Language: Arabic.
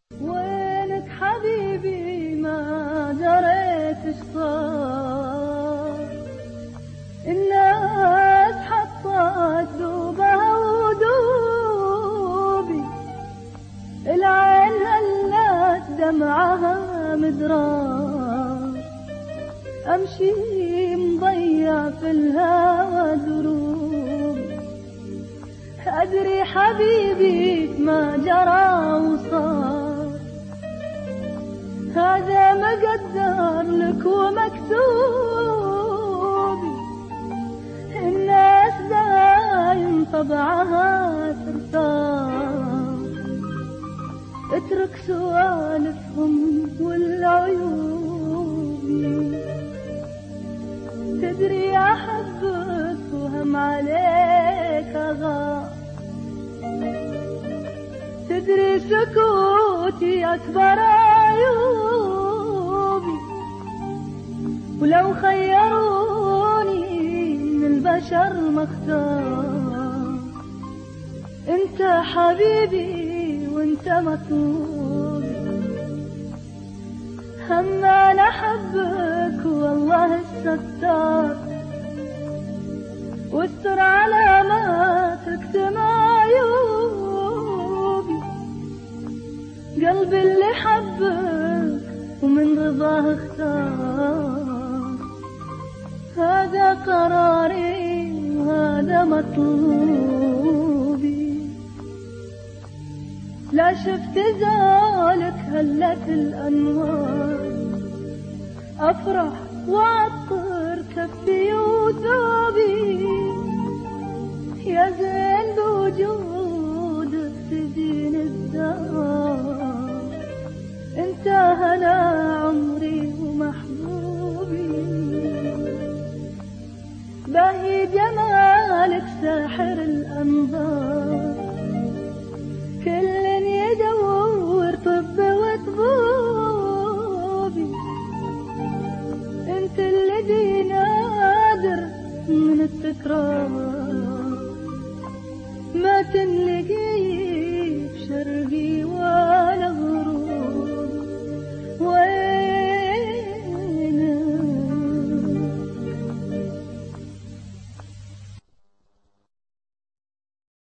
وينك حبيبي ما دريت ايش صار، الناس حطت ذوبها ودوبي، العين هلت دمعها مدرار، امشي مضيع في الهوى دروبي، ادري حبيبي ما جرى وصار، هذا مقدر لك ومكتوبي، الناس دايم طبعها ترتاح، اترك سوالفهم والعيوبي، تدري احبك وهم عليك اغار، تدري سكوتي اكبر عيوبي، ولو خيروني من البشر ما اختار، انت حبيبي وانت مطلوبي، هم انا احبك والله الستار، واستر على ما تكتم عيوبي، قلبي اللي حبك ومن رضاه اختار، هذا قراري وهذا مطلوبي، لا شفت زالك هلت الأنوار، أفرح وأعطر كفي وثوبي، يا زين بوجودك تزين الدار، انت هنا عمري ومحبوبي، باهي جمالك ساحر الأنظار، كل يدور طب وطبوبي، انت الذي نادر من التكرار، ما تنلقي